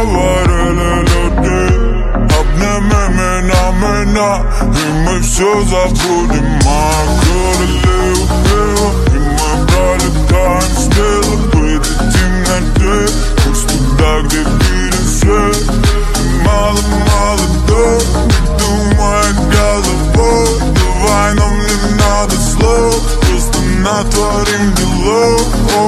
говорили люди. Обними меня, и мы все забудем. Моя королева, и мы пролетаем смело. Выйди в темноте, пусть туда, где виден свет. Ты мало молодой, не думай головой. Давай, нам не надо слов, просто натворим делов.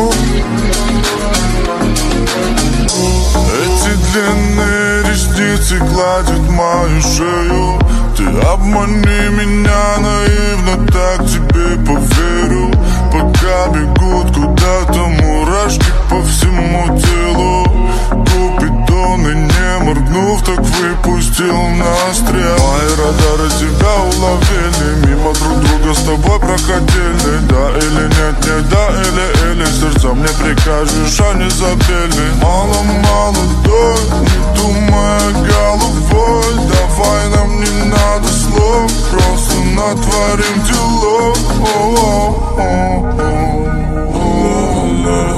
Эти длинные ресницы гладят мою шею. Ты обмани меня наивно, так тебе поверю. Пока бегут куда-то мурашки по всему телу. Купидоны, не моргнув, так выпустил на стрел. Мои радары тебя уловили, мимо друг друга с тобой проходили. Да или нет, не да или сердца мне прикажешь, а не запели. Мало молодой, не думая головой. Давай, нам не надо слов, просто натворим делов.